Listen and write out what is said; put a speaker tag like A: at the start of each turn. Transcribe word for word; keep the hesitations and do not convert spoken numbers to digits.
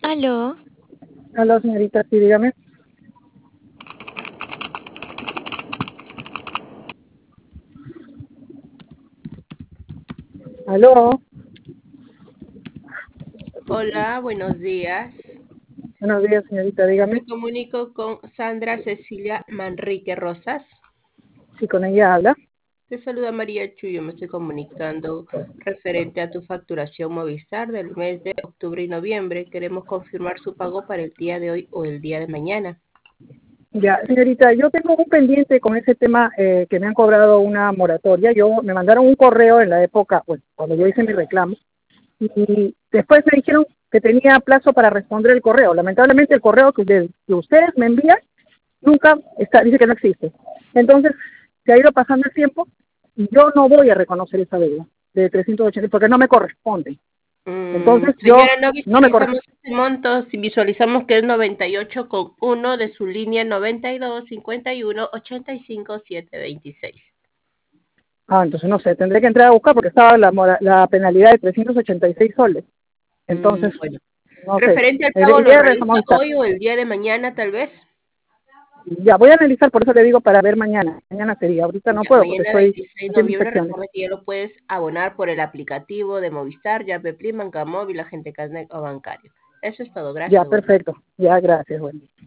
A: Aló,
B: Hola, señorita, sí, dígame. Aló,
C: Hola, buenos días.
B: buenos días, señorita, dígame.
C: Me comunico con Sandra Cecilia Manrique Rosas.
B: Sí, con ella habla.
C: Te saluda María Chuyo. Me estoy comunicando referente a tu facturación Movistar del mes de octubre y noviembre. Queremos confirmar su pago para el día de hoy o el día de mañana.
B: Ya, señorita, yo tengo un pendiente con ese tema eh, que me han cobrado una moratoria. Yo me mandaron un correo en la época, bueno, cuando yo hice mi reclamo, y después me dijeron que tenía plazo para responder el correo. Lamentablemente el correo que, de- que ustedes me envían nunca está, dice que no existe. Entonces, se ha ido pasando el tiempo y yo no voy a reconocer esa deuda de trescientos ochenta porque no me corresponde.
C: Mm,
B: Entonces, yo
C: señora, no
B: no me corresponde.
C: visualizamos este monto. Si visualizamos que es noventa y ocho con uno de su línea noventa y dos, cincuenta y uno, ochenta y cinco, setecientos veintiséis.
B: Ah, entonces no sé, tendré que entrar a buscar porque estaba la, mora- la penalidad de trescientos ochenta y seis soles.
C: Mm,
B: Entonces,
C: bueno.
B: no sé,
C: Referente al
B: el,
C: pago,
B: el
C: ¿lo
B: día de
C: realiza
B: Movistar.
C: hoy o el día de mañana, tal vez?
B: Ya, voy a analizar, por eso le digo para ver mañana. Mañana sería, ahorita no
C: Ya,
B: puedo porque
C: mañana
B: estoy
C: veintiséis de
B: haciendo
C: noviembre,
B: inspecciones.
C: recuerda que ya lo puedes abonar por el aplicativo de Movistar, Yapepli, Móvil, Agente Casnet o bancario. Eso es todo.
B: Ya,
C: Gracias, bueno.
B: perfecto. Ya, gracias, bueno.